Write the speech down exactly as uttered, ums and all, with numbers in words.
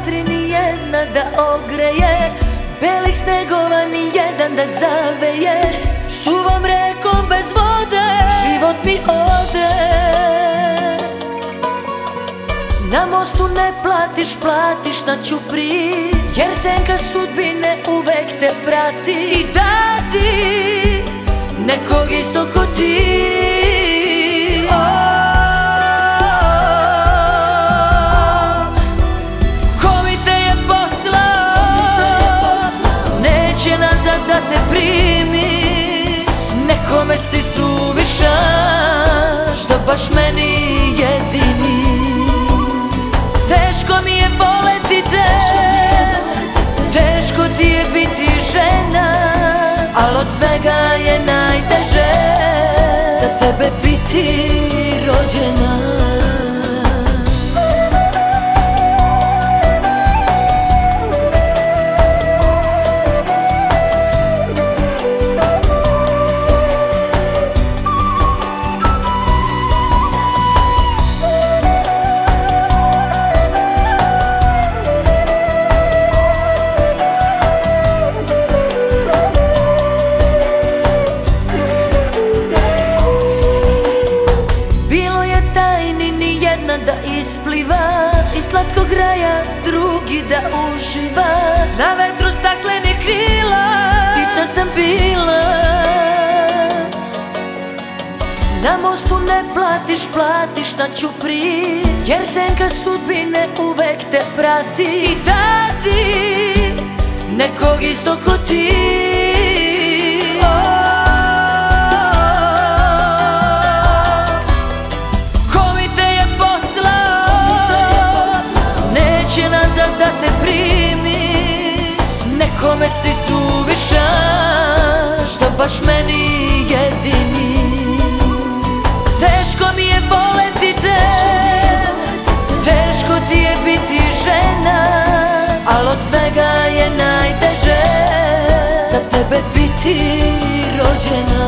vatri ni jedna da ogreje, belih snegova ni jedan da zaveje. Suvom rekom bez vode život mi ode. Na mostu ne platiš, platiš na ćupriji, jer senka sudbine uvek te prati i da ti nekog isto ko ti. Ko mi te je poslao, neće nazad da te primi. Nekome si suvišan, što baš meni jedini. Teško mi je voleti te, teško ti je biti žena, al od svega je najteže za tebe biti rođena. Da ispliva iz slatkog raja drugi da uživa. Na vetru staklenih krila ptica sam bila. Na mostu ne platiš, platiš na ćupriji, jer senka sudbine uvek te prati i da ti nekog isto ko ti. Da te primi, nekome si suvišan, što baš meni jedini. Teško mi je voleti te, teško ti je biti žena, al od svega je najteže za tebe biti rođena.